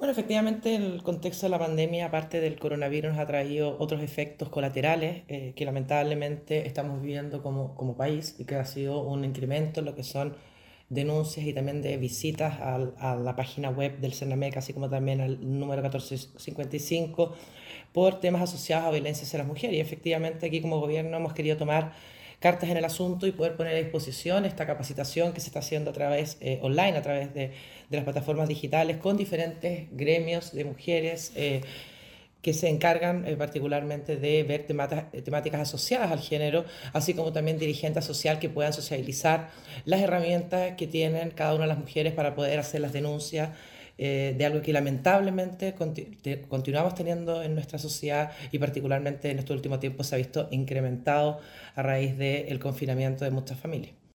Bueno, efectivamente el contexto de la pandemia, aparte del coronavirus, nos ha traído otros efectos colaterales que lamentablemente estamos viviendo como país y que ha sido un incremento en lo que son denuncias y también de visitas a la página web del CERNAMEC, así como también al número 1455, por temas asociados a violencia hacia las mujeres. Y efectivamente aquí como gobierno hemos querido tomar cartas en el asunto y poder poner a disposición esta capacitación que se está haciendo a través online, a través de las plataformas digitales, con diferentes gremios de mujeres que se encargan particularmente de ver temáticas asociadas al género, así como también dirigentes social que puedan socializar las herramientas que tienen cada una de las mujeres para poder hacer las denuncias de algo que lamentablemente continuamos teniendo en nuestra sociedad y particularmente en estos últimos tiempos se ha visto incrementado a raíz del confinamiento de muchas familias.